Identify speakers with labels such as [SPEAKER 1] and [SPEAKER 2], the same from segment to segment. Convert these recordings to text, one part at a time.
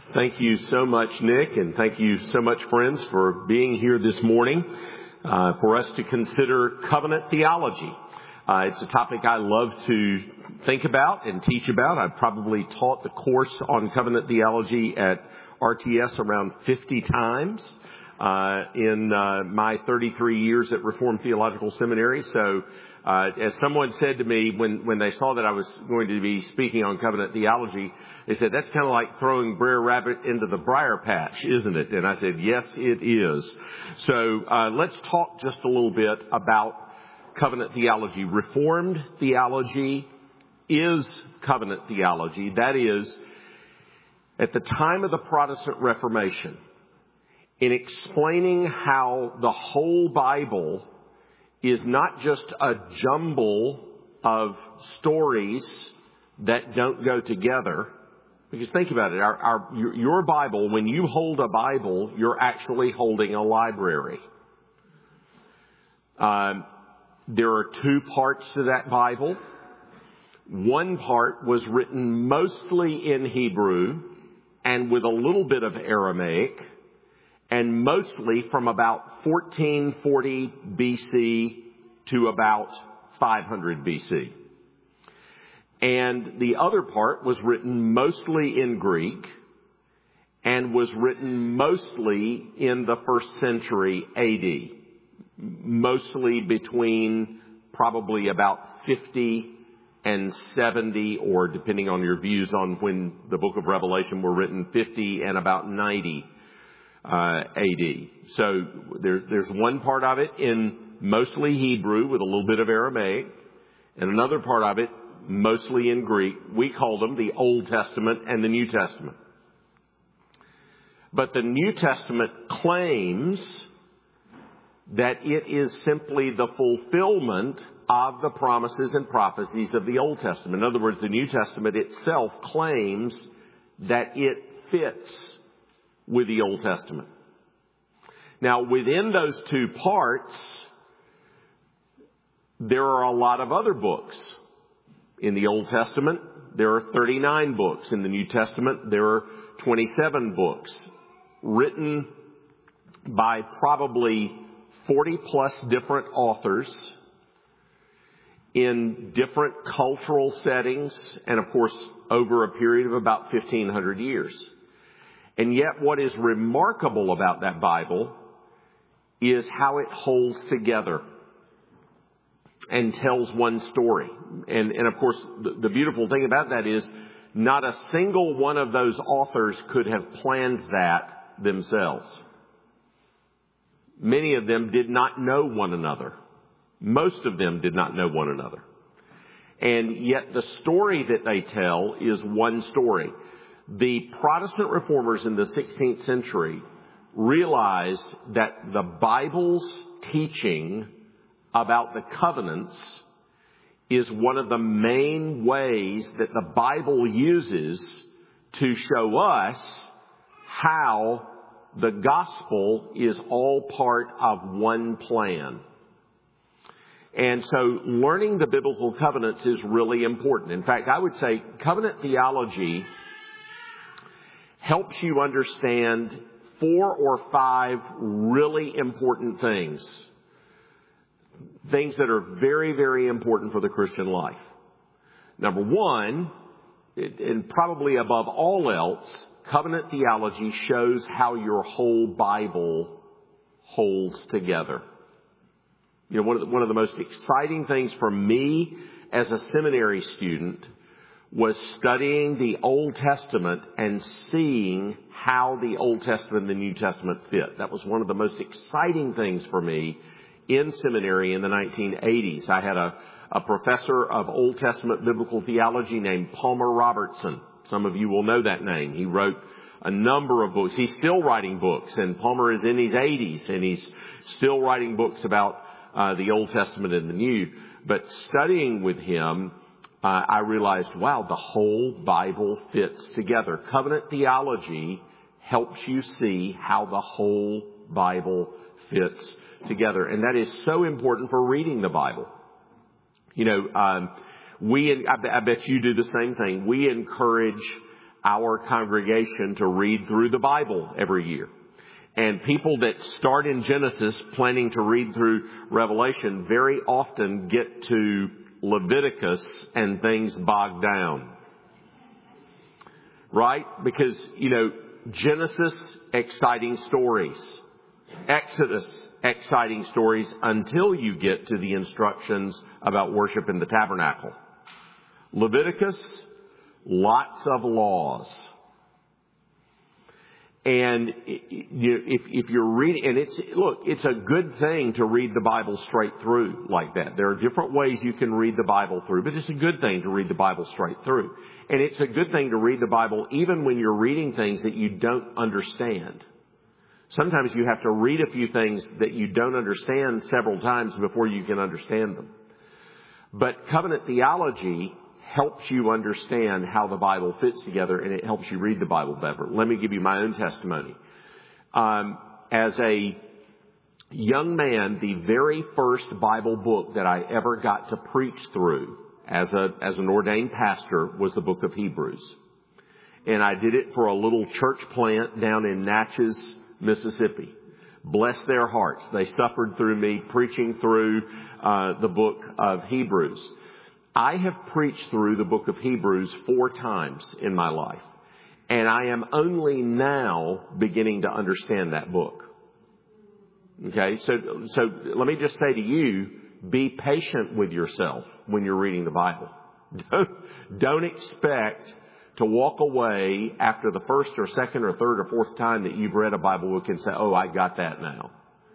[SPEAKER 1] Thank you so much, Nick, and thank you so much, friends, for being here this morning for us to consider covenant theology. It's a topic I love to think about and teach about. I've probably taught the course on covenant theology at RTS around 50 times in my 33 years at Reformed Theological Seminary. So as someone said to me when they saw that I was going to be speaking on covenant theology, they said, that's kind of like throwing Brer Rabbit into the briar patch, isn't it? And I said, yes, it is. So let's talk just a little bit about covenant theology. Reformed theology is covenant theology. That is, at the time of the Protestant Reformation, in explaining how the whole Bible is not just a jumble of stories that don't go together. Because think about it, your Bible, when you hold a Bible, you're actually holding a library. There are two parts to that Bible. One part was written mostly in Hebrew and with a little bit of Aramaic, and mostly from about 1440 BC to about 500 BC. And the other part was written mostly in Greek and was written mostly in the first century AD, mostly between probably about 50 and 70, or depending on your views on when the book of Revelation were written, 50 and about 90 AD. So there's one part of it in mostly Hebrew with a little bit of Aramaic, and another part of it mostly in Greek. We call them the Old Testament and the New Testament. But the New Testament claims that it is simply the fulfillment of the promises and prophecies of the Old Testament. In other words, the New Testament itself claims that it fits with the Old Testament. Now, within those two parts, there are a lot of other books. In the Old Testament, there are 39 books. In the New Testament, there are 27 books written by probably 40 plus different authors in different cultural settings, and of course, over a period of about 1,500 years. And yet what is remarkable about that Bible is how it holds together and tells one story. And of course, the beautiful thing about that is not a single one of those authors could have planned that themselves. Many of them did not know one another. Most of them did not know one another. And yet the story that they tell is one story. The Protestant reformers in the 16th century realized that the Bible's teaching about the covenants is one of the main ways that the Bible uses to show us how the gospel is all part of one plan. And so learning the biblical covenants is really important. In fact, I would say covenant theology helps you understand 4 or 5 really important things. Things that are very, very important for the Christian life. Number one, and probably above all else, covenant theology shows how your whole Bible holds together. You know, one of the most exciting things for me as a seminary student was studying the Old Testament and seeing how the Old Testament and the New Testament fit. That was one of the most exciting things for me in seminary in the 1980s. I had a professor of Old Testament biblical theology named Palmer Robertson. Some of you will know that name. He wrote a number of books. He's still writing books, and Palmer is in his 80s, and he's still writing books about the Old Testament and the New. But studying with him, I realized, wow, the whole Bible fits together. Covenant theology helps you see how the whole Bible fits together. And that is so important for reading the Bible. You know, I bet you do the same thing. We encourage our congregation to read through the Bible every year. And people that start in Genesis planning to read through Revelation very often get to Leviticus and things bog down. Right? Because, Genesis, exciting stories. Exodus, exciting stories until you get to the instructions about worship in the tabernacle. Leviticus, lots of laws. And if you're reading, and it's a good thing to read the Bible straight through like that. There are different ways you can read the Bible through, but it's a good thing to read the Bible straight through. And it's a good thing to read the Bible even when you're reading things that you don't understand. Sometimes you have to read a few things that you don't understand several times before you can understand them. But covenant theology helps you understand how the Bible fits together, and it helps you read the Bible better. Let me give you my own testimony. As a young man, the very first Bible book that I ever got to preach through as an ordained pastor was the book of Hebrews. And I did it for a little church plant down in Natchez, Mississippi. Bless their hearts. They suffered through me preaching through the book of Hebrews. I have preached through the book of Hebrews 4 times in my life. And I am only now beginning to understand that book. Okay, so let me just say to you, be patient with yourself when you're reading the Bible. Don't expect to walk away after the first or second or third or fourth time that you've read a Bible book and say, "Oh, I got that now."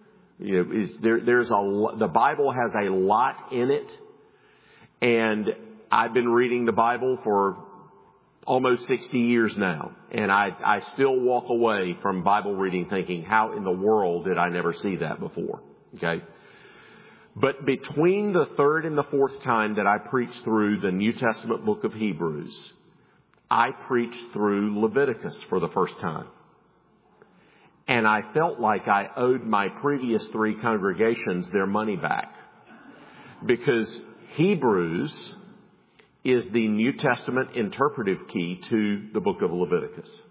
[SPEAKER 1] The Bible has a lot in it, and I've been reading the Bible for almost 60 years now, and I still walk away from Bible reading thinking, how in the world did I never see that before? Okay. But between the third and the fourth time that I preached through the New Testament book of Hebrews, I preached through Leviticus for the first time. And I felt like I owed my previous 3 congregations their money back. Because Hebrews is the New Testament interpretive key to the book of Leviticus.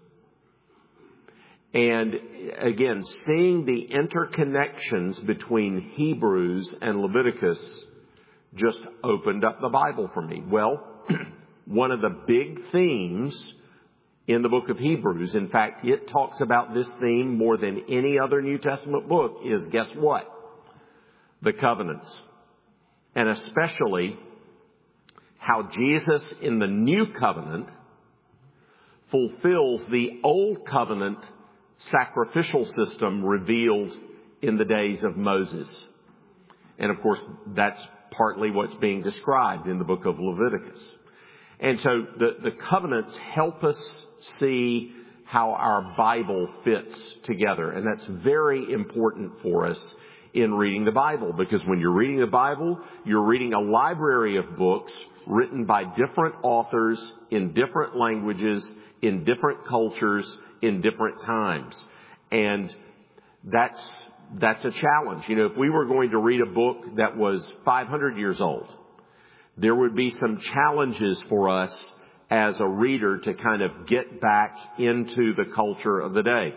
[SPEAKER 1] And again, seeing the interconnections between Hebrews and Leviticus just opened up the Bible for me. Well, one of the big themes in the book of Hebrews, in fact, it talks about this theme more than any other New Testament book, is, guess what? The covenants. And especially how Jesus in the new covenant fulfills the old covenant sacrificial system revealed in the days of Moses. And of course, that's partly what's being described in the book of Leviticus. And so the covenants help us see how our Bible fits together. And that's very important for us in reading the Bible, because when you're reading the Bible, you're reading a library of books written by different authors in different languages, in different cultures, in different times. And that's a challenge. If we were going to read a book that was 500 years old, there would be some challenges for us as a reader to kind of get back into the culture of the day.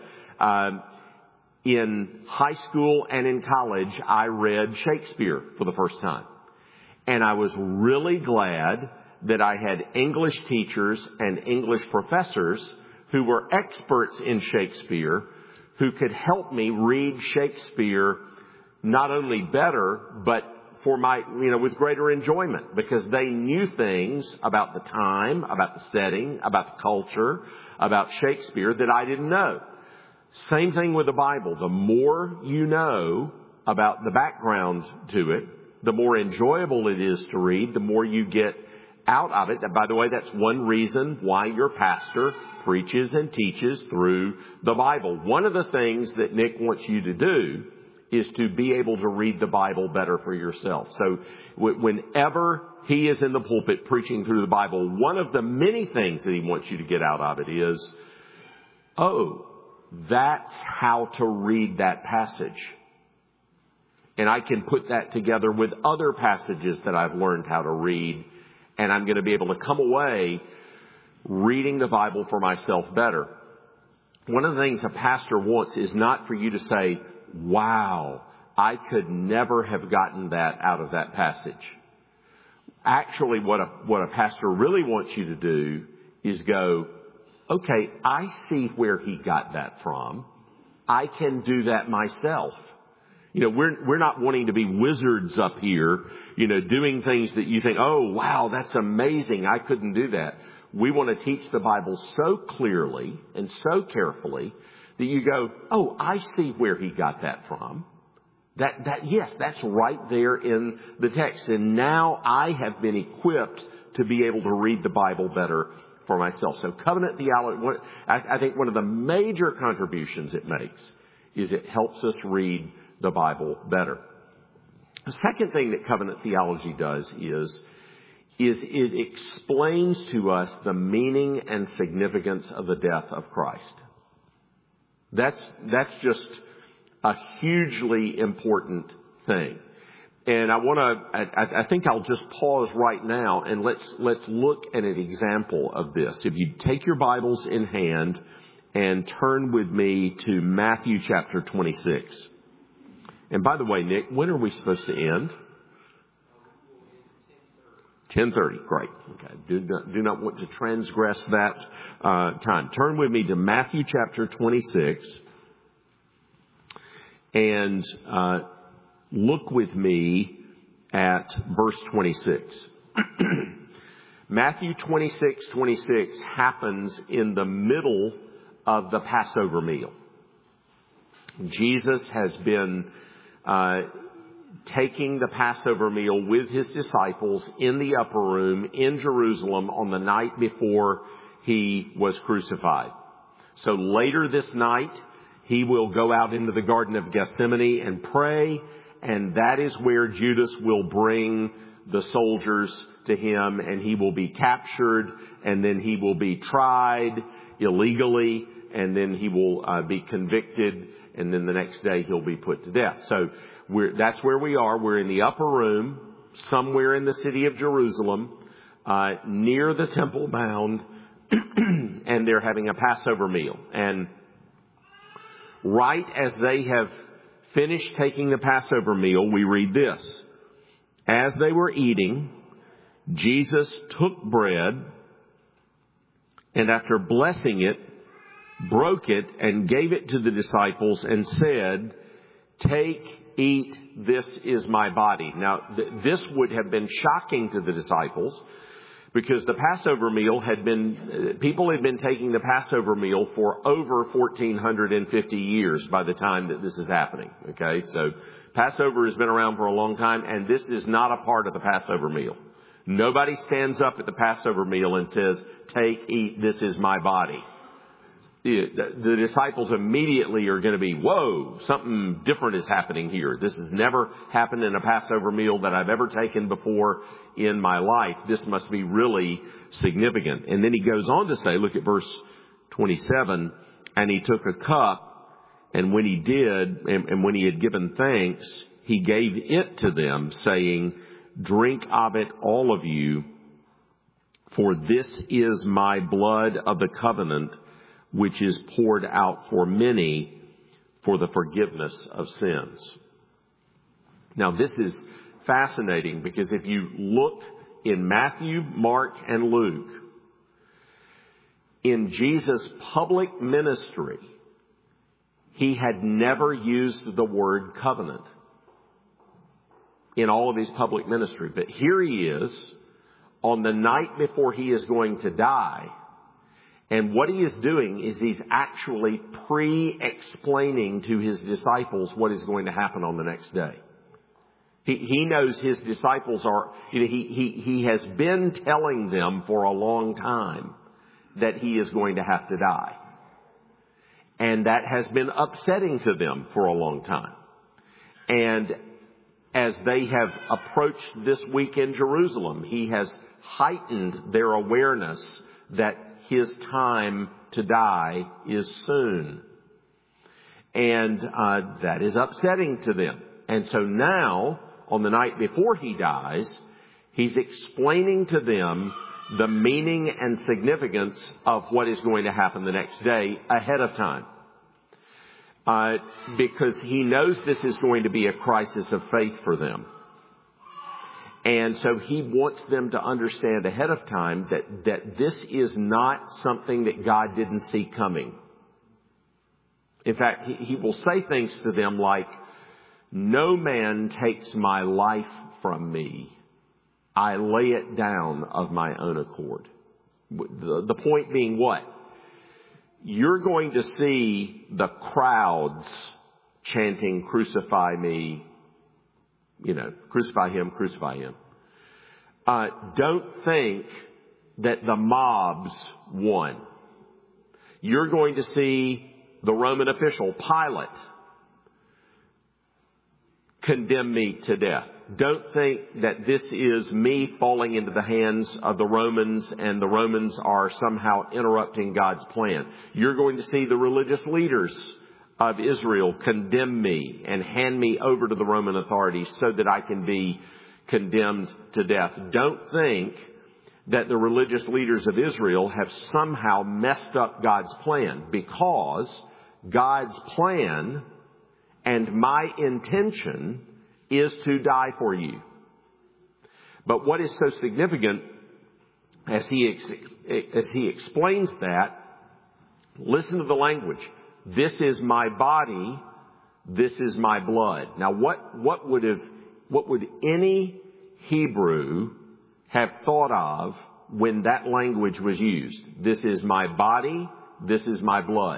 [SPEAKER 1] In high school and in college, I read Shakespeare for the first time. And I was really glad that I had English teachers and English professors who were experts in Shakespeare, who could help me read Shakespeare not only better, but for with greater enjoyment, because they knew things about the time, about the setting, about the culture, about Shakespeare that I didn't know. Same thing with the Bible. The more you know about the background to it, the more enjoyable it is to read, the more you get out of it. And by the way, that's one reason why your pastor preaches and teaches through the Bible. One of the things that Nick wants you to do is to be able to read the Bible better for yourself. So whenever he is in the pulpit preaching through the Bible, one of the many things that he wants you to get out of it is, that's how to read that passage. And I can put that together with other passages that I've learned how to read, and I'm going to be able to come away reading the Bible for myself better. One of the things a pastor wants is not for you to say, wow, I could never have gotten that out of that passage. Actually, what a pastor really wants you to do is go, okay, I see where he got that from. I can do that myself. We're not wanting to be wizards up here, doing things that you think, oh, wow, that's amazing. I couldn't do that. We want to teach the Bible so clearly and so carefully that you go, oh, I see where he got that from. Yes, that's right there in the text. And now I have been equipped to be able to read the Bible better for myself. So covenant theology, I think one of the major contributions it makes is it helps us read the Bible better. The second thing that covenant theology does is it explains to us the meaning and significance of the death of Christ. That's just a hugely important thing. And I think I'll just pause right now and let's look at an example of this. If you take your Bibles in hand and turn with me to Matthew chapter 26. And by the way, Nick, when are we supposed to end? 10:30. Great. Okay. Do not want to transgress that time. Turn with me to Matthew chapter 26 and look with me at verse 26. Matthew 26:26 happens in the middle of the Passover meal. Jesus has been taking the Passover meal with his disciples in the upper room in Jerusalem on the night before he was crucified. So later this night, he will go out into the Garden of Gethsemane and pray, and that is where Judas will bring the soldiers to him, and he will be captured, and then he will be tried illegally, and then he will be convicted, and then the next day he'll be put to death. So that's where we are. We're in the upper room, somewhere in the city of Jerusalem, near the Temple Mount, and they're having a Passover meal. And right as they have finished taking the Passover meal, we read this. As they were eating, Jesus took bread, and after blessing it, broke it and gave it to the disciples and said, "Take, eat, this is my body." Now, this would have been shocking to the disciples because the Passover meal people had been taking the Passover meal for over 1,450 years by the time that this is happening. Okay, so Passover has been around for a long time, and this is not a part of the Passover meal. Nobody stands up at the Passover meal and says, "Take, eat, this is my body." The disciples immediately are going to be, whoa, something different is happening here. This has never happened in a Passover meal that I've ever taken before in my life. This must be really significant. And then he goes on to say, look at verse 27, and he took a cup, and when he did, and when he had given thanks, he gave it to them, saying, "Drink of it, all of you, for this is my blood of the covenant, which is poured out for many for the forgiveness of sins." Now, this is fascinating because if you look in Matthew, Mark, and Luke, in Jesus' public ministry, he had never used the word covenant in all of his public ministry. But here he is on the night before he is going to die. And what he is doing is he's actually pre-explaining to his disciples what is going to happen on the next day. He knows his disciples he has been telling them for a long time that he is going to have to die. And that has been upsetting to them for a long time. And as they have approached this week in Jerusalem, he has heightened their awareness that his time to die is soon. And that is upsetting to them. And so now, on the night before he dies, he's explaining to them the meaning and significance of what is going to happen the next day ahead of time. Because he knows this is going to be a crisis of faith for them. And so he wants them to understand ahead of time that this is not something that God didn't see coming. In fact, he will say things to them like, "No man takes my life from me. I lay it down of my own accord." The point being what? You're going to see the crowds chanting, "Crucify me," "Crucify him, crucify him." Don't think that the mobs won. You're going to see the Roman official, Pilate, condemn me to death. Don't think that this is me falling into the hands of the Romans and the Romans are somehow interrupting God's plan. You're going to see the religious leaders of Israel condemn me and hand me over to the Roman authorities so that I can be condemned to death. Don't think that the religious leaders of Israel have somehow messed up God's plan, because God's plan and my intention is to die for you. But what is so significant as he explains that, listen to the language. This is my body. This is my blood. Now what would any Hebrew have thought of when that language was used? This is my body. This is my blood.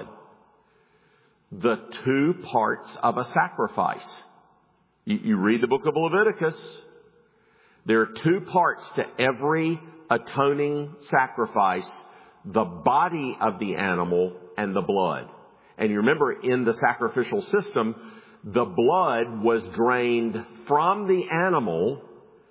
[SPEAKER 1] The two parts of a sacrifice. You read the book of Leviticus. There are two parts to every atoning sacrifice: the body of the animal and the blood. And you remember, in the sacrificial system, the blood was drained from the animal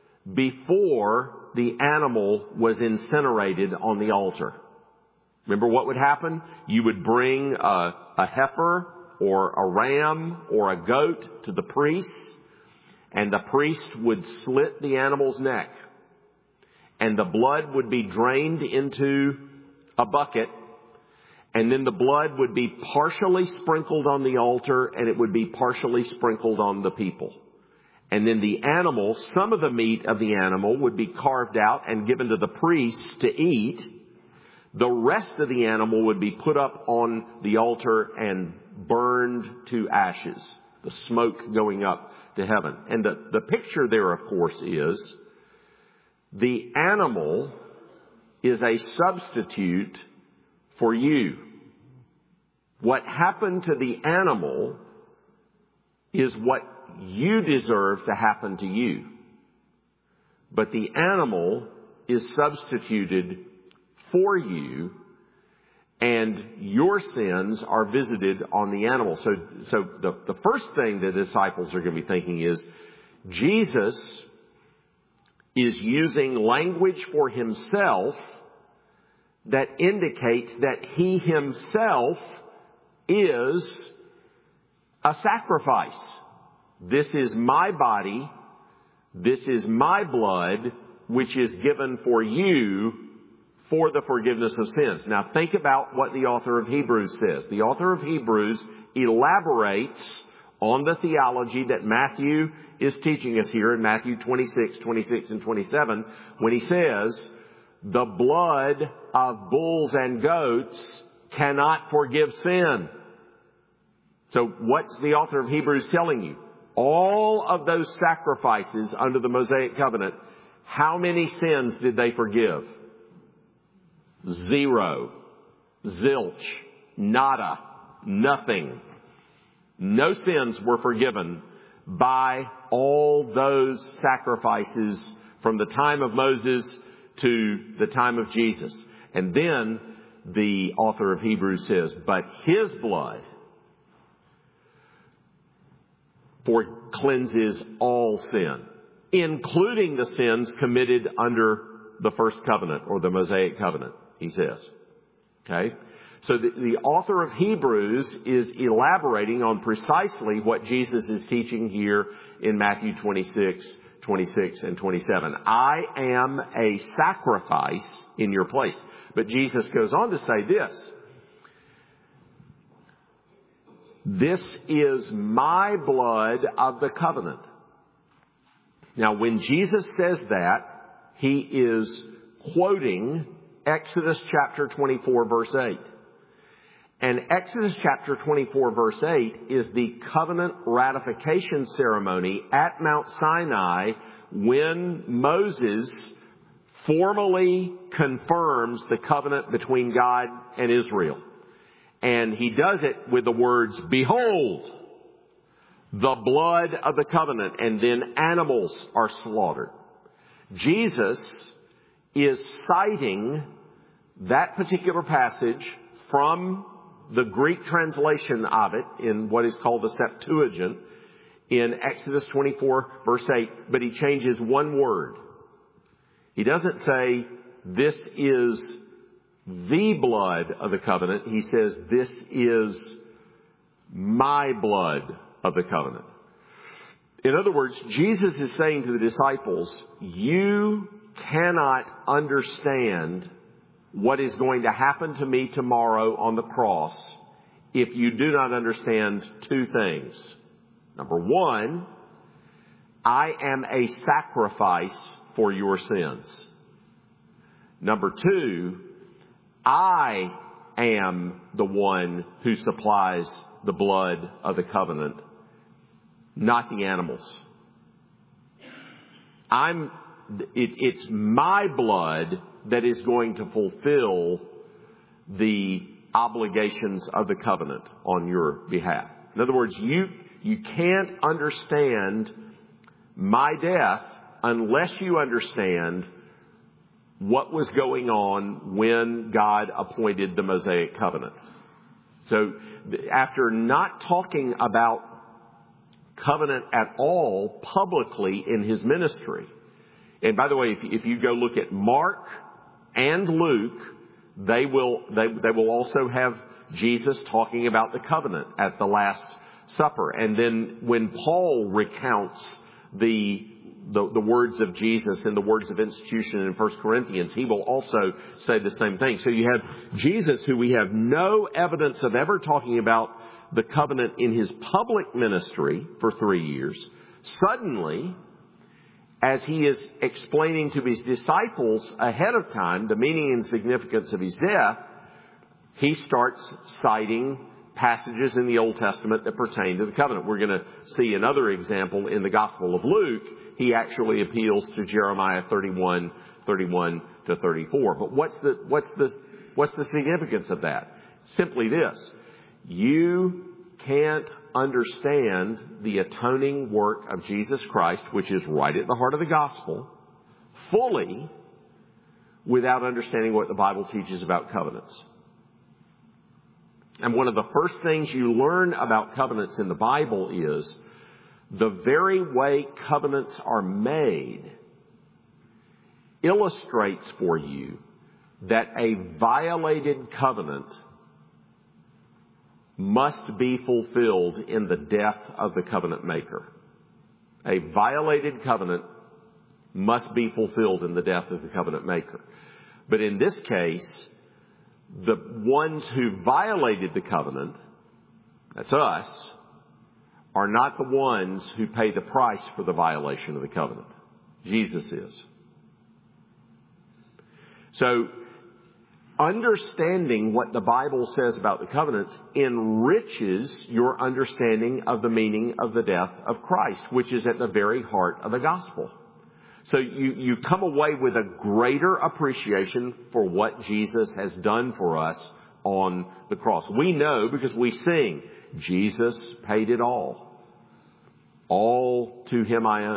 [SPEAKER 1] before the animal was incinerated on the altar. Remember what would happen? You would bring a heifer or a ram or a goat to the priest, and the priest would slit the animal's neck, and the blood would be drained into a bucket, and then the blood would be partially sprinkled on the altar, and it would be partially sprinkled on the people. And then the animal, some of the meat of the animal would be carved out and given to the priest to eat. The rest of the animal would be put up on the altar and burned to ashes, the smoke going up to heaven. And the picture there, of course, is the animal is a substitute for you. What happened to the animal is what you deserve to happen to you. But the animal is substituted for you, and your sins are visited on the animal. So the first thing the disciples are going to be thinking is, Jesus is using language for himself that indicates that he himself is a sacrifice. This is my body. This is my blood, which is given for you for the forgiveness of sins. Now think about what the author of Hebrews says. The author of Hebrews elaborates on the theology that Matthew is teaching us here in Matthew 26, 26 and 27, when he says, the blood of bulls and goats cannot forgive sin. So what's the author of Hebrews telling you? All of those sacrifices under the Mosaic covenant, how many sins did they forgive? 0. Zilch. Nada. Nothing. No sins were forgiven by all those sacrifices from the time of Moses to the time of Jesus. And then the author of Hebrews says, but his blood cleanses all sin, including the sins committed under the first covenant or the Mosaic covenant, he says. Okay? So the author of Hebrews is elaborating on precisely what Jesus is teaching here in Matthew 26, 26 and 27. I am a sacrifice in your place. But Jesus goes on to say this. This is my blood of the covenant. Now, when Jesus says that, he is quoting Exodus chapter 24, verse 8. And Exodus chapter 24, verse 8 is the covenant ratification ceremony at Mount Sinai when Moses formally confirms the covenant between God and Israel. And he does it with the words, behold, the blood of the covenant, and then animals are slaughtered. Jesus is citing that particular passage from the Greek translation of it in what is called the Septuagint in Exodus 24, verse 8, but he changes one word. He doesn't say, this is the blood of the covenant. He says, this is my blood of the covenant. In other words, Jesus is saying to the disciples, you cannot understand what is going to happen to me tomorrow on the cross if you do not understand two things. Number one, I am a sacrifice for your sins. Number two, I am the one who supplies the blood of the covenant, not the animals. It's my blood that is going to fulfill the obligations of the covenant on your behalf. In other words, you can't understand my death unless you understand what was going on when God appointed the Mosaic covenant. So after not talking about covenant at all publicly in his ministry, and by the way, if you go look at Mark and Luke, they will also have Jesus talking about the covenant at the Last Supper. And then when Paul recounts the words of Jesus and the words of institution in 1 Corinthians, he will also say the same thing. So you have Jesus, who we have no evidence of ever talking about the covenant in his public ministry for 3 years. Suddenly, as he is explaining to his disciples ahead of time the meaning and significance of his death, he starts citing passages in the Old Testament that pertain to the covenant. We're going to see another example in the Gospel of Luke. He actually appeals to Jeremiah 31 to 34. But what's the significance of that? Simply this. You can't understand the atoning work of Jesus Christ, which is right at the heart of the gospel, fully without understanding what the Bible teaches about covenants. And one of the first things you learn about covenants in the Bible is the very way covenants are made illustrates for you that a violated covenant must be fulfilled in the death of the covenant maker. A violated covenant must be fulfilled in the death of the covenant maker. But in this case, the ones who violated the covenant, that's us, are not the ones who pay the price for the violation of the covenant. Jesus is. So, understanding what the Bible says about the covenants enriches your understanding of the meaning of the death of Christ, which is at the very heart of the gospel. So you come away with a greater appreciation for what Jesus has done for us on the cross. We know because we sing, Jesus paid it all. All to him I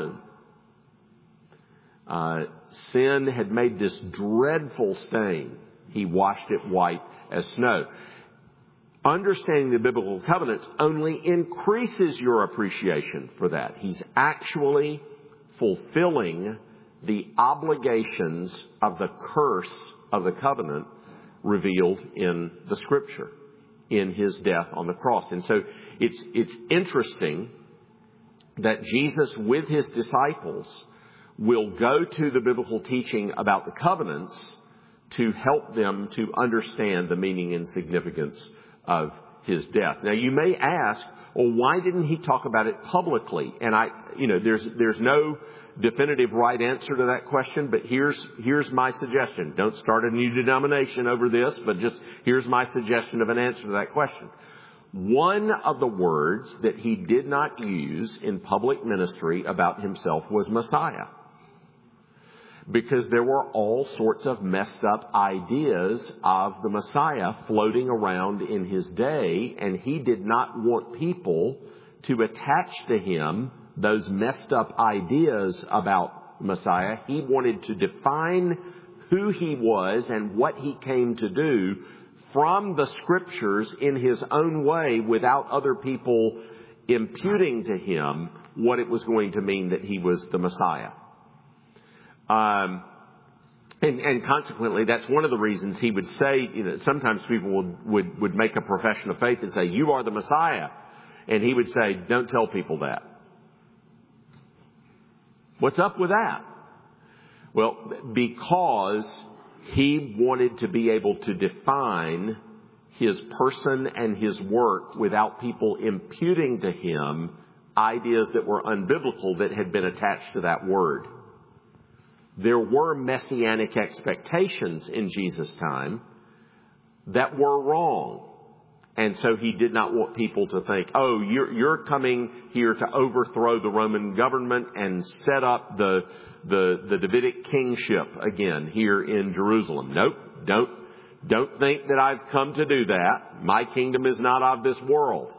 [SPEAKER 1] own. Sin had made this dreadful stain. He washed it white as snow. Understanding the biblical covenants only increases your appreciation for that. He's actually fulfilling the obligations of the curse of the covenant revealed in the Scripture, in his death on the cross. And so it's interesting that Jesus with his disciples will go to the biblical teaching about the covenants to help them to understand the meaning and significance of his death. Now, you may ask, well, why didn't he talk about it publicly? And there's no definitive right answer to that question, but here's my suggestion. Don't start a new denomination over this, but just here's my suggestion of an answer to that question. One of the words that he did not use in public ministry about himself was Messiah, because there were all sorts of messed up ideas of the Messiah floating around in his day, and he did not want people to attach to him those messed up ideas about Messiah. He wanted to define who he was and what he came to do from the Scriptures in his own way, without other people imputing to him what it was going to mean that he was the Messiah. And consequently, that's one of the reasons he would say, sometimes people would make a profession of faith and say, "You are the Messiah." And he would say, "Don't tell people that." What's up with that? Well, because he wanted to be able to define his person and his work without people imputing to him ideas that were unbiblical that had been attached to that word. There were messianic expectations in Jesus' time that were wrong. And so he did not want people to think, "Oh, you're coming here to overthrow the Roman government and set up the Davidic kingship again here in Jerusalem." Nope, don't think that I've come to do that. My kingdom is not of this world.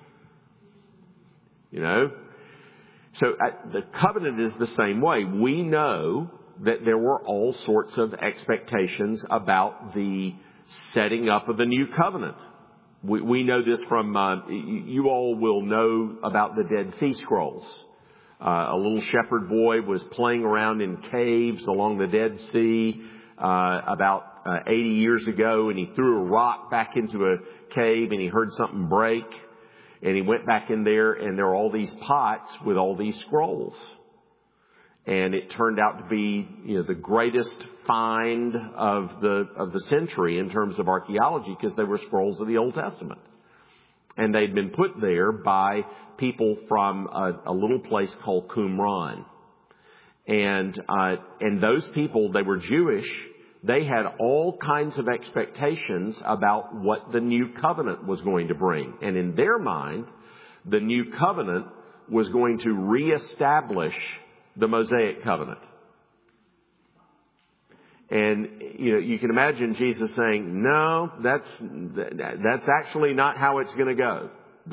[SPEAKER 1] So the covenant is the same way. We know that there were all sorts of expectations about the setting up of the new covenant. We know this from, you all will know about the Dead Sea Scrolls. A little shepherd boy was playing around in caves along the Dead Sea about 80 years ago, and he threw a rock back into a cave and he heard something break, and he went back in there, and there were all these pots with all these scrolls. And it turned out to be, the greatest find of the century in terms of archaeology, because they were scrolls of the Old Testament. And they'd been put there by people from a little place called Qumran. And those people, they were Jewish. They had all kinds of expectations about what the new covenant was going to bring. And in their mind, the new covenant was going to reestablish the Mosaic covenant. And, you can imagine Jesus saying, "No, that's actually not how it's going to go.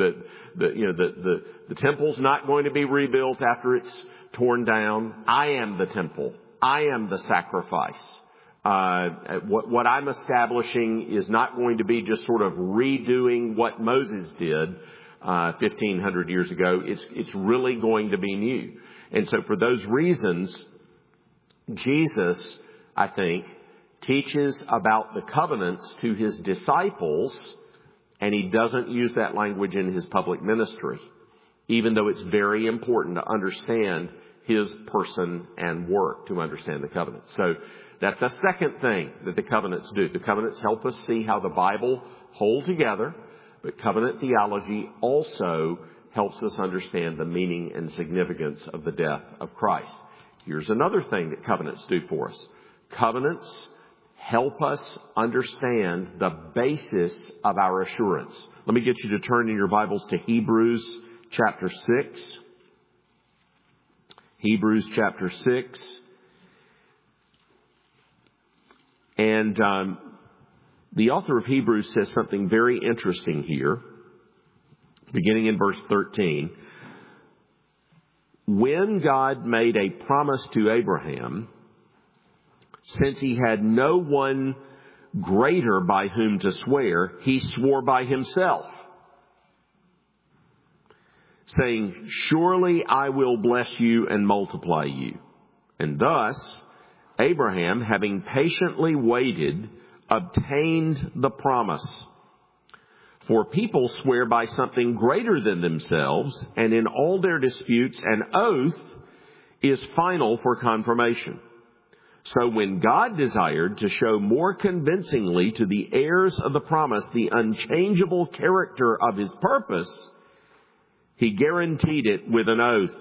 [SPEAKER 1] The temple's not going to be rebuilt after it's torn down. I am the temple. I am the sacrifice. What I'm establishing is not going to be just sort of redoing what Moses did 1,500 years ago. It's really going to be new." And so for those reasons, Jesus, I think, teaches about the covenants to his disciples, and he doesn't use that language in his public ministry, even though it's very important to understand his person and work to understand the covenants. So that's a second thing that the covenants do. The covenants help us see how the Bible holds together, but covenant theology also helps us understand the meaning and significance of the death of Christ. Here's another thing that covenants do for us. Covenants help us understand the basis of our assurance. Let me get you to turn in your Bibles to Hebrews chapter 6. Hebrews chapter 6. And the author of Hebrews says something very interesting here, beginning in verse 13. When God made a promise to Abraham, since he had no one greater by whom to swear, he swore by himself, saying, "Surely I will bless you and multiply you." And thus Abraham, having patiently waited, obtained the promise. For people swear by something greater than themselves, and in all their disputes an oath is final for confirmation. So when God desired to show more convincingly to the heirs of the promise the unchangeable character of his purpose, he guaranteed it with an oath,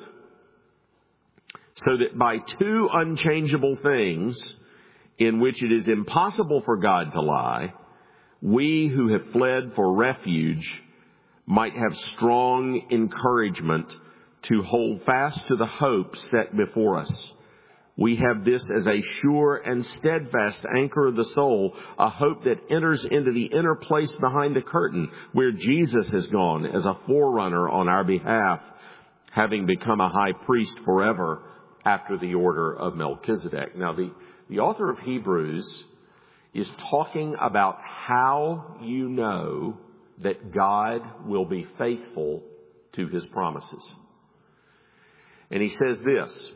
[SPEAKER 1] so that by two unchangeable things in which it is impossible for God to lie, we who have fled for refuge might have strong encouragement to hold fast to the hope set before us. We have this as a sure and steadfast anchor of the soul, a hope that enters into the inner place behind the curtain, where Jesus has gone as a forerunner on our behalf, having become a high priest forever after the order of Melchizedek. Now, the author of Hebrews is talking about how you know that God will be faithful to his promises. And he says this: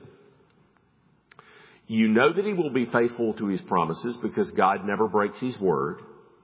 [SPEAKER 1] you know that he will be faithful to his promises because God never breaks his word.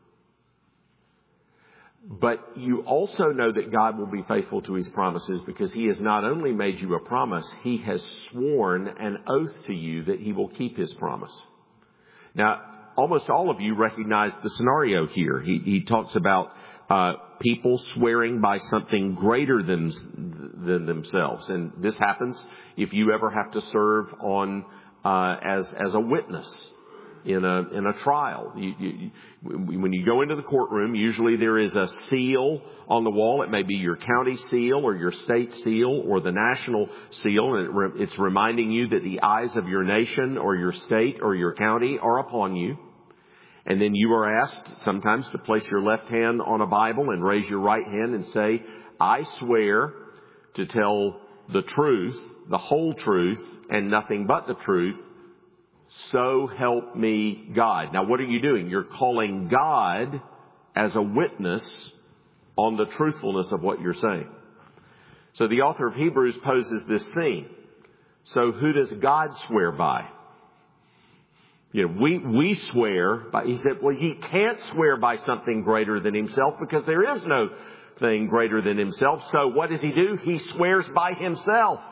[SPEAKER 1] But you also know that God will be faithful to his promises because he has not only made you a promise, he has sworn an oath to you that he will keep his promise. Now, almost all of you recognize the scenario here. He talks about people swearing by something greater than themselves. And this happens if you ever have to serve on as a witness in a trial. When you go into the courtroom, usually there is a seal on the wall. It may be your county seal or your state seal or the national seal, and it's reminding you that the eyes of your nation or your state or your county are upon you. And then you are asked sometimes to place your left hand on a Bible and raise your right hand and say, I swear to tell the truth, the whole truth, and nothing but the truth. So help me God. Now, what are you doing? You're calling God as a witness on the truthfulness of what you're saying. So the author of Hebrews poses this scene. So who does God swear by? You know, we swear by, he said, well, he can't swear by something greater than himself because there is no thing greater than himself. So what does he do? He swears by himself.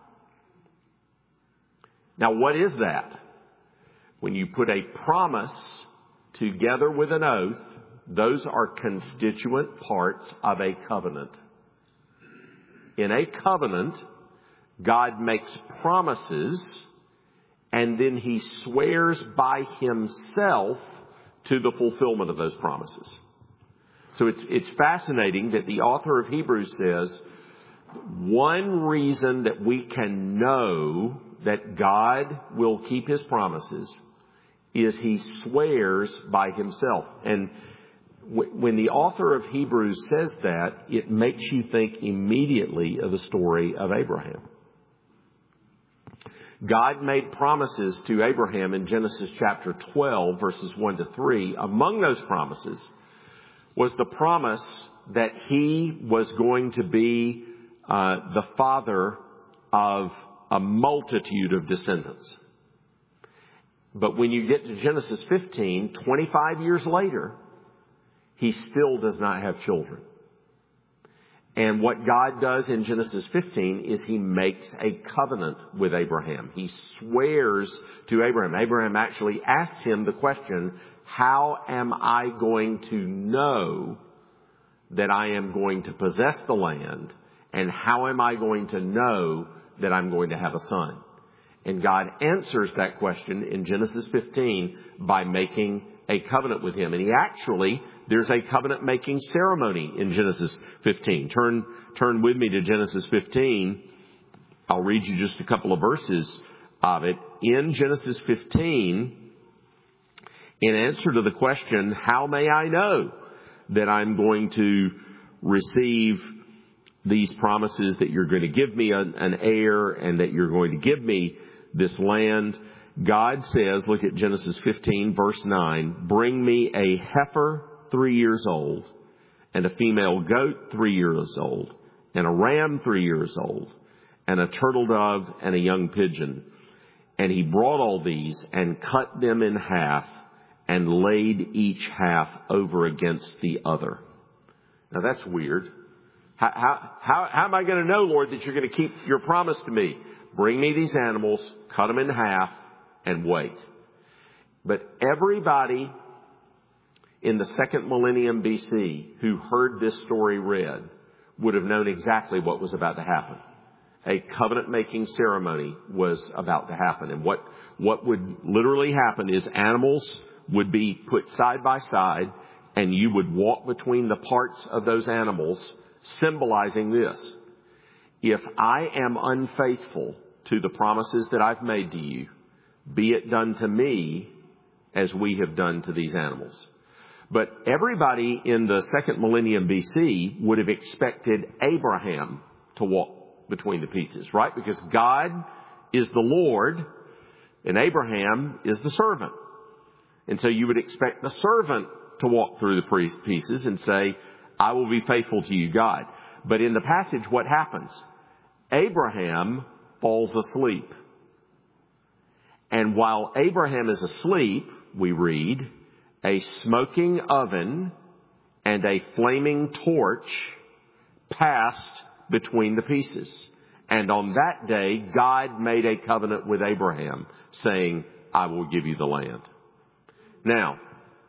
[SPEAKER 1] Now, what is that? When you put a promise together with an oath, those are constituent parts of a covenant. In a covenant, God makes promises and then he swears by himself to the fulfillment of those promises. So it's fascinating that the author of Hebrews says, one reason that we can know that God will keep his promises is he swears by himself. And when the author of Hebrews says that, it makes you think immediately of the story of Abraham. God made promises to Abraham in Genesis chapter 12, verses 1 to 3. Among those promises was the promise that he was going to be the father of a multitude of descendants. But when you get to Genesis 15, 25 years later, he still does not have children. And what God does in Genesis 15 is he makes a covenant with Abraham. He swears to Abraham. Abraham actually asks him the question, how am I going to know that I am going to possess the land? And how am I going to know that I'm going to have a son? And God answers that question in Genesis 15 by making a covenant with him. And there's a covenant making ceremony in Genesis 15. Turn with me to Genesis 15. I'll read you just a couple of verses of it. In Genesis 15, in answer to the question, how may I know that I'm going to receive these promises, that you're going to give me an heir and that you're going to give me this land, God says, look at Genesis 15 verse 9, bring me a heifer 3 years old and a female goat 3 years old and a ram 3 years old and a turtle dove and a young pigeon. And he brought all these and cut them in half and laid each half over against the other. Now that's weird. How am I going to know, Lord, that you're going to keep your promise to me? bring me these animals, cut them in half, and wait. But everybody in the second millennium BC who heard this story read would have known exactly what was about to happen. A covenant-making ceremony was about to happen. And what would literally happen is animals would be put side by side, and you would walk between the parts of those animals, symbolizing this. If I am unfaithful to the promises that I've made to you, be it done to me as we have done to these animals. But everybody in the second millennium BC would have expected Abraham to walk between the pieces, right? Because God is the Lord and Abraham is the servant. And so you would expect the servant to walk through the pieces and say, I will be faithful to you, God. But in the passage, what happens? Abraham falls asleep. And while Abraham is asleep, we read, a smoking oven and a flaming torch passed between the pieces. And on that day, God made a covenant with Abraham, saying, I will give you the land. Now,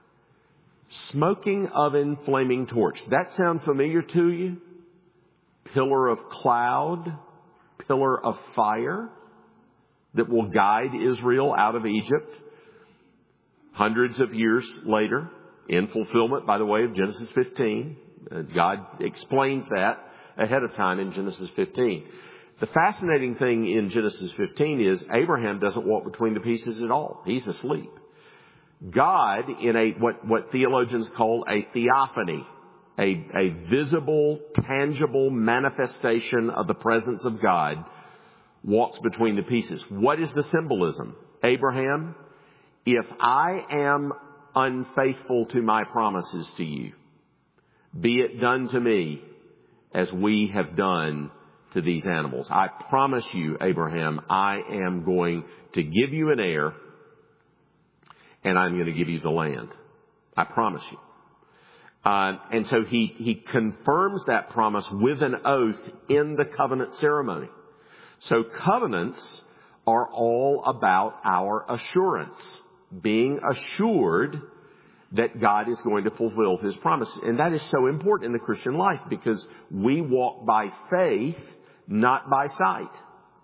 [SPEAKER 1] smoking oven, flaming torch. That sound familiar to you? Pillar of cloud, pillar of fire that will guide Israel out of Egypt hundreds of years later, in fulfillment, by the way, of Genesis 15. God explains that ahead of time in Genesis 15. The fascinating thing in Genesis 15 is Abraham doesn't walk between the pieces at all. He's asleep. God, in what theologians call a theophany, a visible, tangible manifestation of the presence of God, walks between the pieces. What is the symbolism? Abraham, if I am unfaithful to my promises to you, be it done to me as we have done to these animals. I promise you, Abraham, I am going to give you an heir and I'm going to give you the land. I promise you. And so he confirms that promise with an oath in the covenant ceremony. So covenants are all about our assurance, being assured that God is going to fulfill His promise. And that is so important in the Christian life because we walk by faith, not by sight.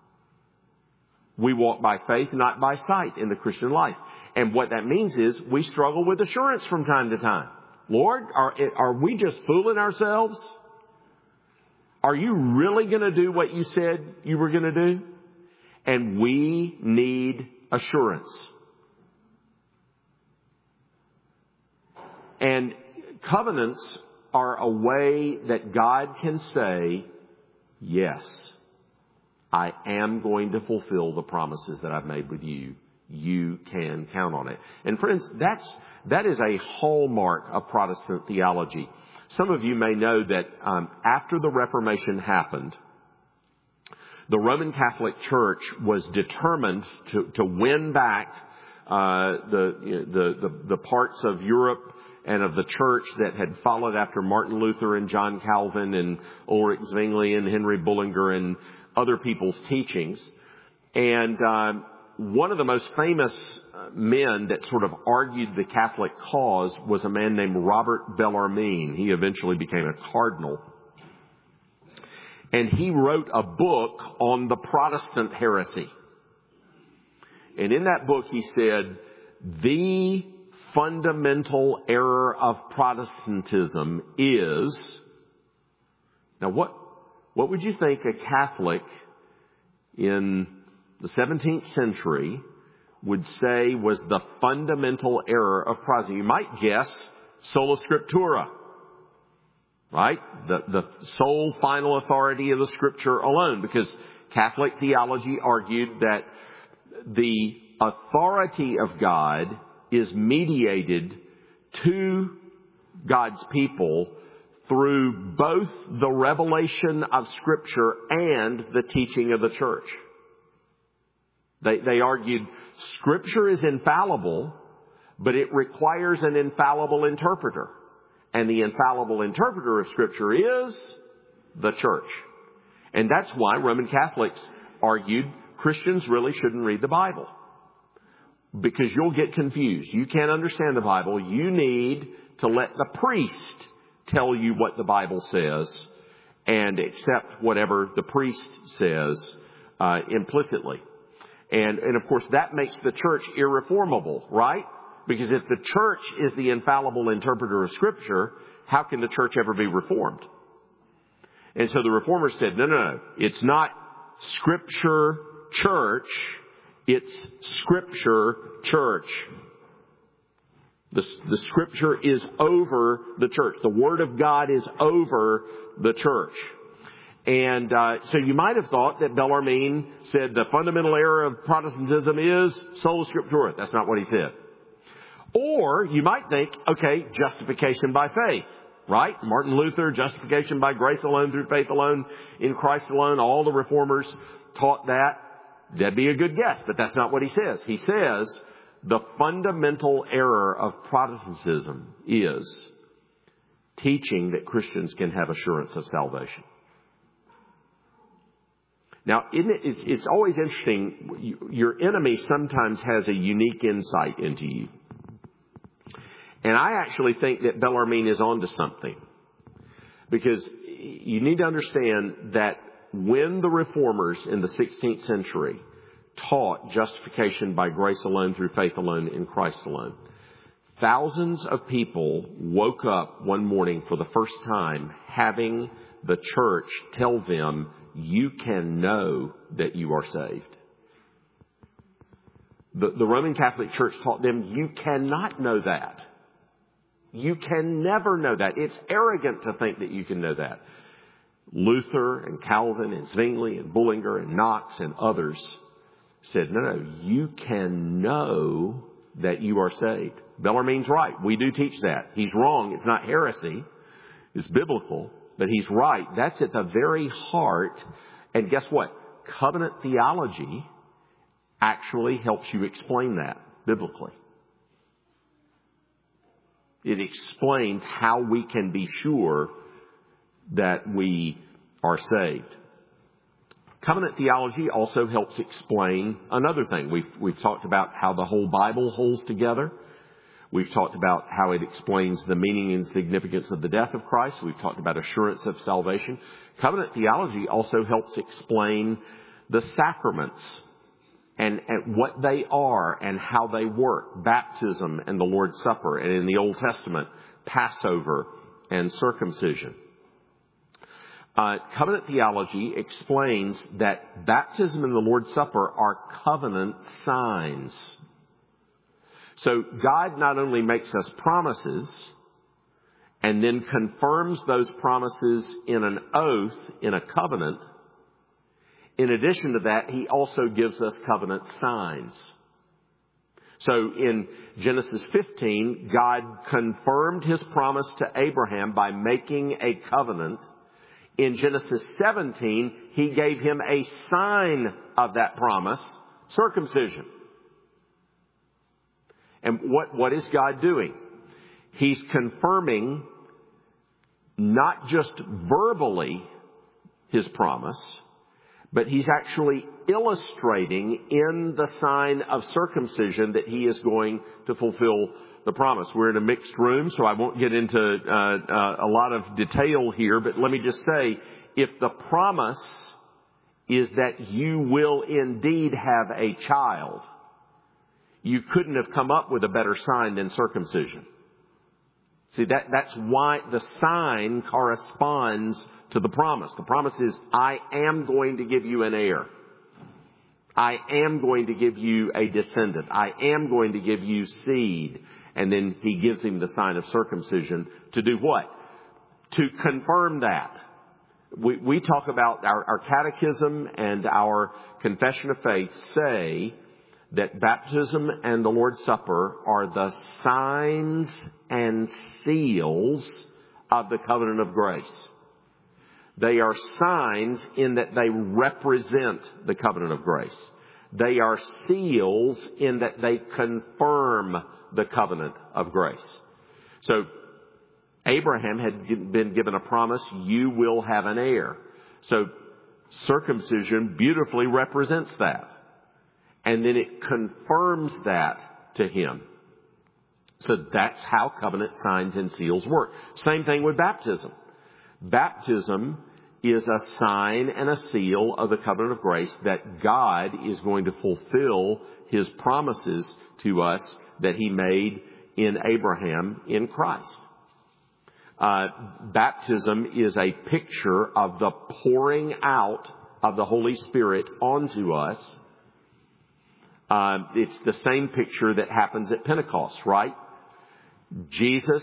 [SPEAKER 1] We walk by faith, not by sight in the Christian life. And what that means is we struggle with assurance from time to time. Lord, are we just fooling ourselves? Are you really going to do what you said you were going to do? And we need assurance. And covenants are a way that God can say, yes, I am going to fulfill the promises that I've made with you. You can count on it. And friends, that is a hallmark of Protestant theology. Some of you may know that after the Reformation happened, the Roman Catholic Church was determined to win back the parts of Europe and of the church that had followed after Martin Luther and John Calvin and Ulrich Zwingli and Henry Bullinger and other people's teachings. And one of the most famous men that sort of argued the Catholic cause was a man named Robert Bellarmine. He eventually became a cardinal. And he wrote a book on the Protestant heresy. And in that book he said, the fundamental error of Protestantism is... Now what would you think a Catholic in the 17th century would say was the fundamental error of Protestantism? You might guess sola scriptura, right? The sole final authority of the Scripture alone, because Catholic theology argued that the authority of God is mediated to God's people through both the revelation of Scripture and the teaching of the church. They argued Scripture is infallible, but it requires an infallible interpreter. And the infallible interpreter of Scripture is the church. And that's why Roman Catholics argued Christians really shouldn't read the Bible because you'll get confused. You can't understand the Bible. You need to let the priest tell you what the Bible says and accept whatever the priest says implicitly. And of course, that makes the church irreformable, right? Because if the church is the infallible interpreter of Scripture, how can the church ever be reformed? And so the reformers said, no. It's not Scripture church. It's Scripture church. The Scripture is over the church. The Word of God is over the church. And so you might have thought that Bellarmine said the fundamental error of Protestantism is sola scriptura. That's not what he said. Or you might think, okay, justification by faith, right? Martin Luther, justification by grace alone, through faith alone, in Christ alone. All the reformers taught that. That'd be a good guess, but that's not what he says. He says the fundamental error of Protestantism is teaching that Christians can have assurance of salvation. Now, it's always interesting. Your enemy sometimes has a unique insight into you. And I actually think that Bellarmine is onto something. Because you need to understand that when the reformers in the 16th century taught justification by grace alone, through faith alone, in Christ alone, thousands of people woke up one morning for the first time having the church tell them, you can know that you are saved. The Roman Catholic Church taught them, you cannot know that. You can never know that. It's arrogant to think that you can know that. Luther and Calvin and Zwingli and Bullinger and Knox and others said, no, you can know that you are saved. Bellarmine's right. We do teach that. He's wrong. It's not heresy. It's biblical. But he's right. That's at the very heart. And guess what? Covenant theology actually helps you explain that biblically. It explains how we can be sure that we are saved. Covenant theology also helps explain another thing. We've talked about how the whole Bible holds together. We've talked about how it explains the meaning and significance of the death of Christ. We've talked about assurance of salvation. Covenant theology also helps explain the sacraments and what they are and how they work. Baptism and the Lord's Supper, and in the Old Testament, Passover and circumcision. Covenant theology explains that baptism and the Lord's Supper are covenant signs. So God not only makes us promises and then confirms those promises in an oath, in a covenant. In addition to that, He also gives us covenant signs. So in Genesis 15, God confirmed His promise to Abraham by making a covenant. In Genesis 17, He gave him a sign of that promise, circumcision. And what is God doing? He's confirming not just verbally His promise, but He's actually illustrating in the sign of circumcision that He is going to fulfill the promise. We're in a mixed room, so I won't get into a lot of detail here, but let me just say, if the promise is that you will indeed have a child, you couldn't have come up with a better sign than circumcision. See, that's why the sign corresponds to the promise. The promise is, I am going to give you an heir. I am going to give you a descendant. I am going to give you seed. And then He gives him the sign of circumcision to do what? To confirm that. We talk about our catechism and our confession of faith say that baptism and the Lord's Supper are the signs and seals of the covenant of grace. They are signs in that they represent the covenant of grace. They are seals in that they confirm the covenant of grace. So Abraham had been given a promise, you will have an heir. So Circumcision beautifully represents that. And then it confirms that to him. So that's how covenant signs and seals work. Same thing with baptism. Baptism is a sign and a seal of the covenant of grace that God is going to fulfill his promises to us that he made in Abraham in Christ. Baptism is a picture of the pouring out of the Holy Spirit onto us. It's the same picture that happens at Pentecost, right? Jesus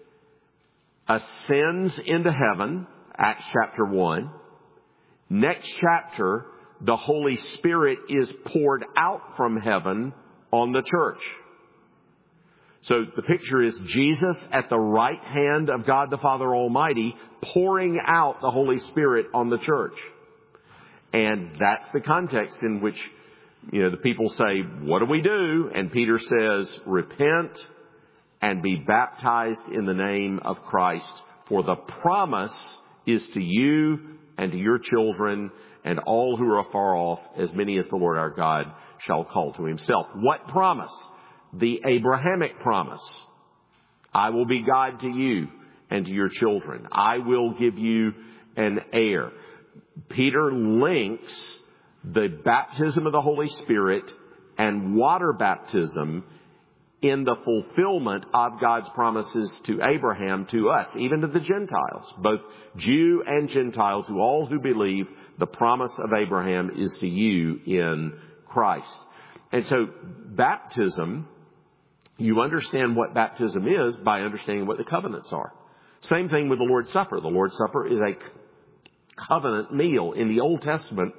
[SPEAKER 1] ascends into heaven, Acts chapter 1. Next chapter, the Holy Spirit is poured out from heaven on the church. So the picture is Jesus at the right hand of God the Father Almighty, pouring out the Holy Spirit on the church. And that's the context in which, the people say, what do we do? And Peter says, repent and be baptized in the name of Christ, for the promise is to you and to your children and all who are afar off, as many as the Lord our God shall call to himself. What promise? The Abrahamic promise. I will be God to you and to your children. I will give you an heir. Peter links the baptism of the Holy Spirit and water baptism in the fulfillment of God's promises to Abraham, to us, even to the Gentiles, both Jew and Gentile, to all who believe. The promise of Abraham is to you in Christ. And so baptism, you understand what baptism is by understanding what the covenants are. Same thing with the Lord's Supper. The Lord's Supper is a covenant meal. In the Old Testament,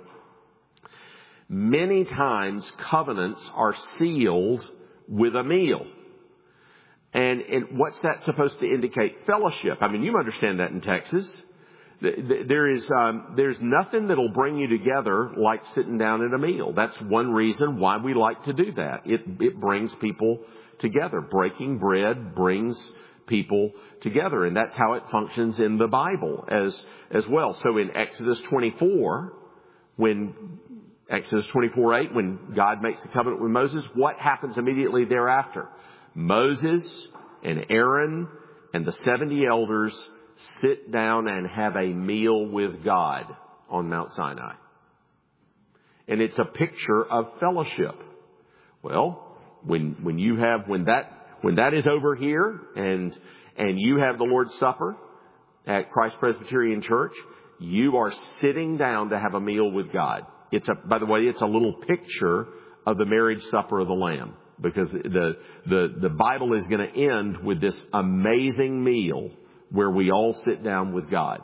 [SPEAKER 1] many times covenants are sealed with a meal. And what's that supposed to indicate? Fellowship. I mean, you understand that in Texas. There's nothing that'll bring you together like sitting down at a meal. That's one reason why we like to do that. It brings people together. Breaking bread brings people together. And that's how it functions in the Bible as well. So in Exodus 24, Exodus 24:8, when God makes the covenant with Moses, what happens immediately thereafter? Moses and Aaron and the 70 elders sit down and have a meal with God on Mount Sinai. And it's a picture of fellowship. Well, when that is over here and you have the Lord's Supper at Christ Presbyterian Church, you are sitting down to have a meal with God. By the way, it's a little picture of the marriage supper of the Lamb, because the Bible is going to end with this amazing meal where we all sit down with God.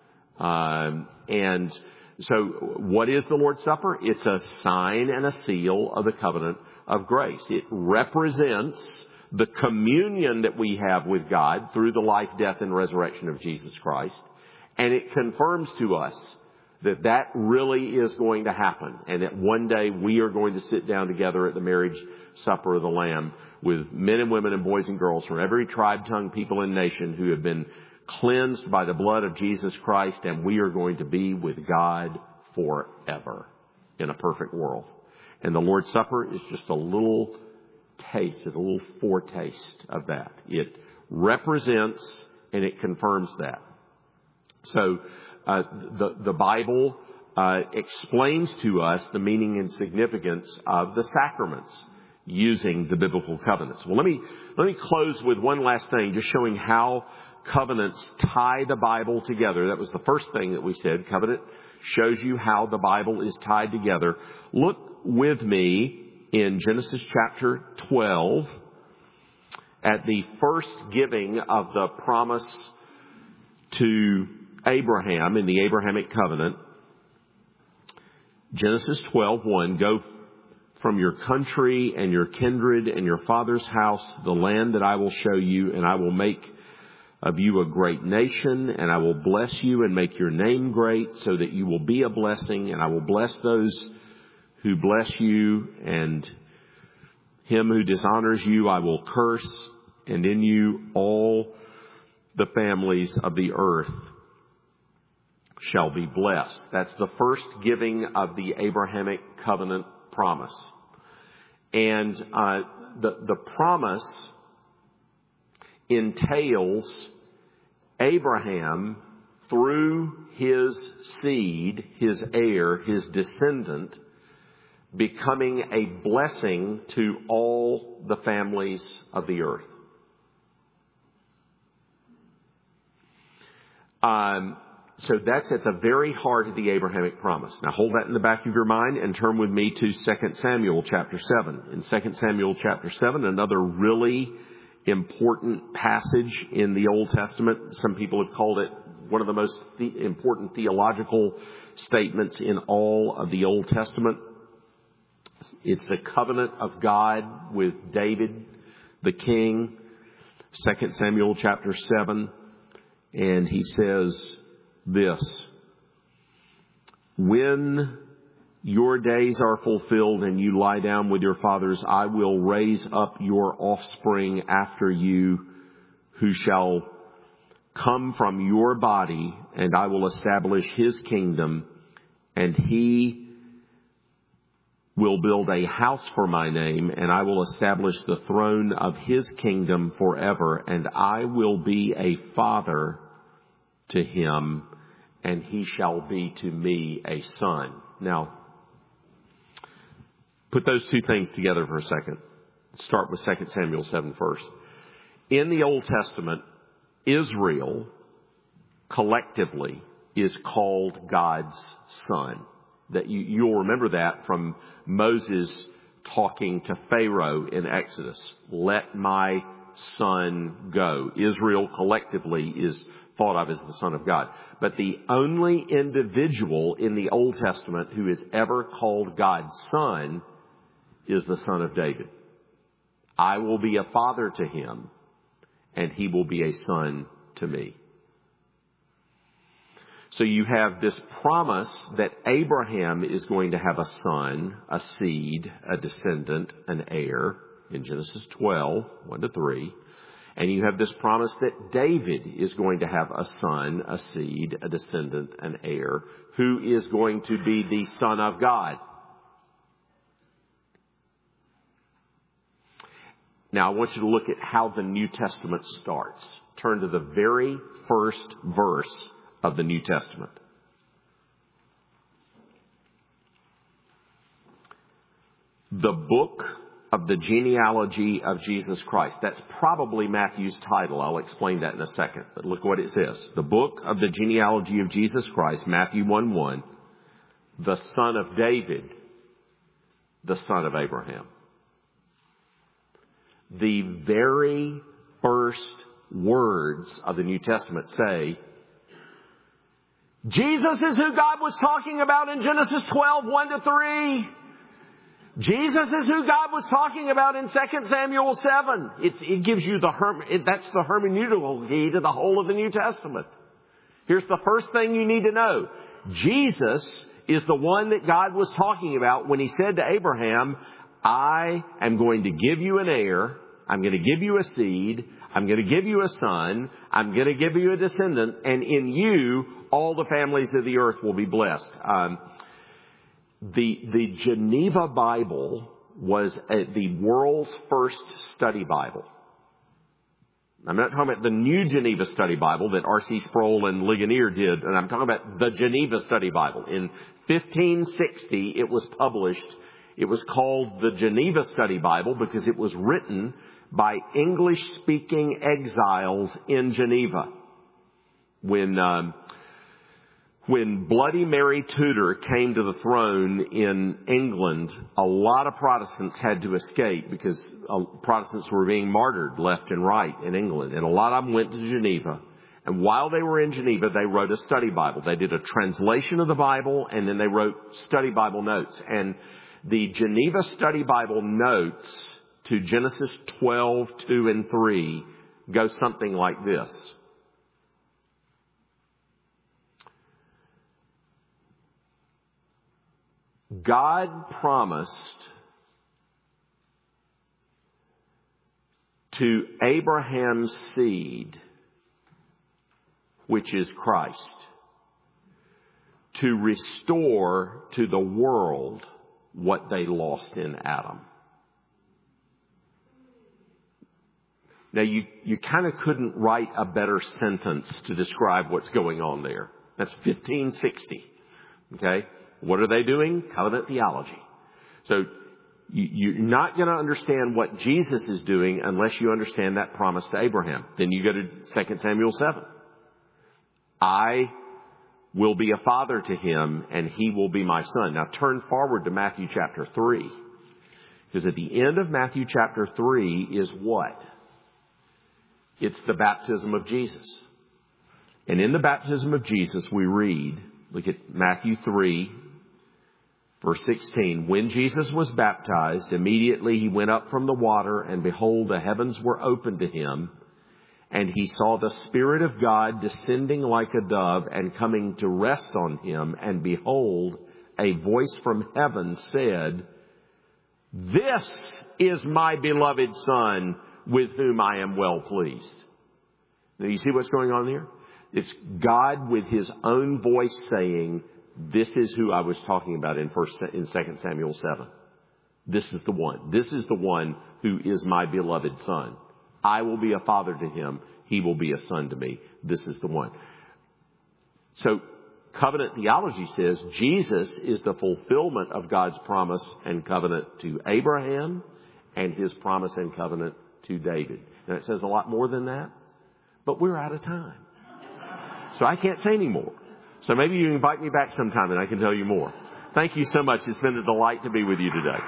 [SPEAKER 1] And so what is the Lord's Supper? It's a sign and a seal of the covenant of grace. It represents the communion that we have with God through the life, death, and resurrection of Jesus Christ. And it confirms to us that really is going to happen, and that one day we are going to sit down together at the marriage supper of the Lamb with men and women and boys and girls from every tribe, tongue, people, and nation who have been cleansed by the blood of Jesus Christ, and we are going to be with God forever in a perfect world. And the Lord's Supper is just a little taste, a little foretaste of that. It represents and it confirms that. So the Bible explains to us the meaning and significance of the sacraments using the biblical covenants. Well, let me close with one last thing, just showing how covenants tie the Bible together. That was the first thing that we said. Covenant shows you how the Bible is tied together. Look with me in Genesis chapter 12 at the first giving of the promise to Abraham in the Abrahamic covenant. Genesis 12:1, go from your country and your kindred and your father's house, the land that I will show you, and I will make of you a great nation, and I will bless you and make your name great so that you will be a blessing, and I will bless those who bless you, and him who dishonors you I will curse, and in you all the families of the earth shall be blessed. That's the first giving of the Abrahamic covenant promise. And the promise entails Abraham, through his seed, his heir, his descendant, becoming a blessing to all the families of the earth. So that's at the very heart of the Abrahamic promise. Now hold that in the back of your mind and turn with me to 2 Samuel chapter 7. In 2 Samuel chapter 7, another really important passage in the Old Testament. Some people have called it one of the most important theological statements in all of the Old Testament. It's the covenant of God with David, the king. 2 Samuel chapter 7. And he says this: when your days are fulfilled and you lie down with your fathers, I will raise up your offspring after you, who shall come from your body, and I will establish his kingdom, and he will build a house for my name, and I will establish the throne of his kingdom forever, and I will be a father to him, and he shall be to me a son. Now, put those two things together for a second. Start with 2 Samuel 7 first. In the Old Testament, Israel collectively is called God's son. That you'll remember that from Moses talking to Pharaoh in Exodus. Let my son go. Israel collectively is thought of as the Son of God. But the only individual in the Old Testament who is ever called God's son is the son of David. I will be a father to him, and he will be a son to me. So you have this promise that Abraham is going to have a son, a seed, a descendant, an heir in Genesis 12, 1-3. And you have this promise that David is going to have a son, a seed, a descendant, an heir, who is going to be the Son of God. Now, I want you to look at how the New Testament starts. Turn to the very first verse of the New Testament. The book of the genealogy of Jesus Christ. That's probably Matthew's title. I'll explain that in a second. But look what it says. The book of the genealogy of Jesus Christ, Matthew 1:1, the son of David, the son of Abraham. The very first words of the New Testament say, Jesus is who God was talking about in Genesis 12, 1-3. Jesus is who God was talking about in 2 Samuel 7. It gives you that's the hermeneutical key to the whole of the New Testament. Here's the first thing you need to know. Jesus is the one that God was talking about when he said to Abraham, I am going to give you an heir. I'm going to give you a seed. I'm going to give you a son. I'm going to give you a descendant. And in you, all the families of the earth will be blessed. The Geneva Bible was the world's first study Bible. I'm not talking about the New Geneva Study Bible that R.C. Sproul and Ligonier did, and I'm talking about the Geneva Study Bible. In 1560, it was published. It was called the Geneva Study Bible because it was written by English-speaking exiles in Geneva. When Bloody Mary Tudor came to the throne in England, a lot of Protestants had to escape because Protestants were being martyred left and right in England. And a lot of them went to Geneva. And while they were in Geneva, they wrote a study Bible. They did a translation of the Bible, and then they wrote study Bible notes. And the Geneva Study Bible notes to Genesis 12, 2 and 3 go something like this. God promised to Abraham's seed, which is Christ, to restore to the world what they lost in Adam. Now, you kind of couldn't write a better sentence to describe what's going on there. That's 1560. Okay? What are they doing? Covenant theology. So you're not going to understand what Jesus is doing unless you understand that promise to Abraham. Then you go to 2 Samuel 7. I will be a father to him, and he will be my son. Now turn forward to Matthew chapter 3. Because at the end of Matthew chapter 3 is what? It's the baptism of Jesus. And in the baptism of Jesus we read, look at Matthew 3, verse 16. When Jesus was baptized, immediately he went up from the water, and behold, the heavens were opened to him. And he saw the Spirit of God descending like a dove and coming to rest on him. And behold, a voice from heaven said, "This is my beloved Son, with whom I am well pleased." Now you see what's going on here? It's God with his own voice saying, this is who I was talking about in 2 Samuel 7. This is the one. This is the one who is my beloved Son. I will be a father to him. He will be a son to me. This is the one. So covenant theology says Jesus is the fulfillment of God's promise and covenant to Abraham and his promise and covenant to David. Now it says a lot more than that, but we're out of time. So I can't say any more. So maybe you invite me back sometime and I can tell you more. Thank you so much. It's been a delight to be with you today.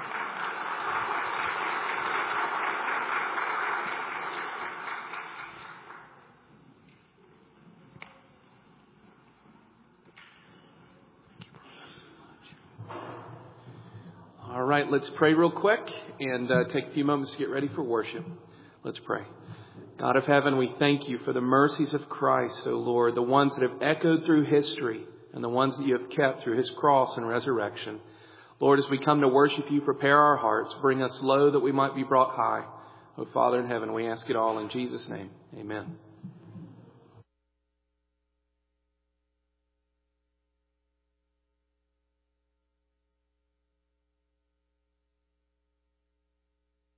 [SPEAKER 2] All right, let's pray real quick and take a few moments to get ready for worship. Let's pray. God of heaven, we thank you for the mercies of Christ, O Lord, the ones that have echoed through history and the ones that you have kept through his cross and resurrection. Lord, as we come to worship you, prepare our hearts, bring us low that we might be brought high. O Father in heaven, we ask it all in Jesus' name. Amen.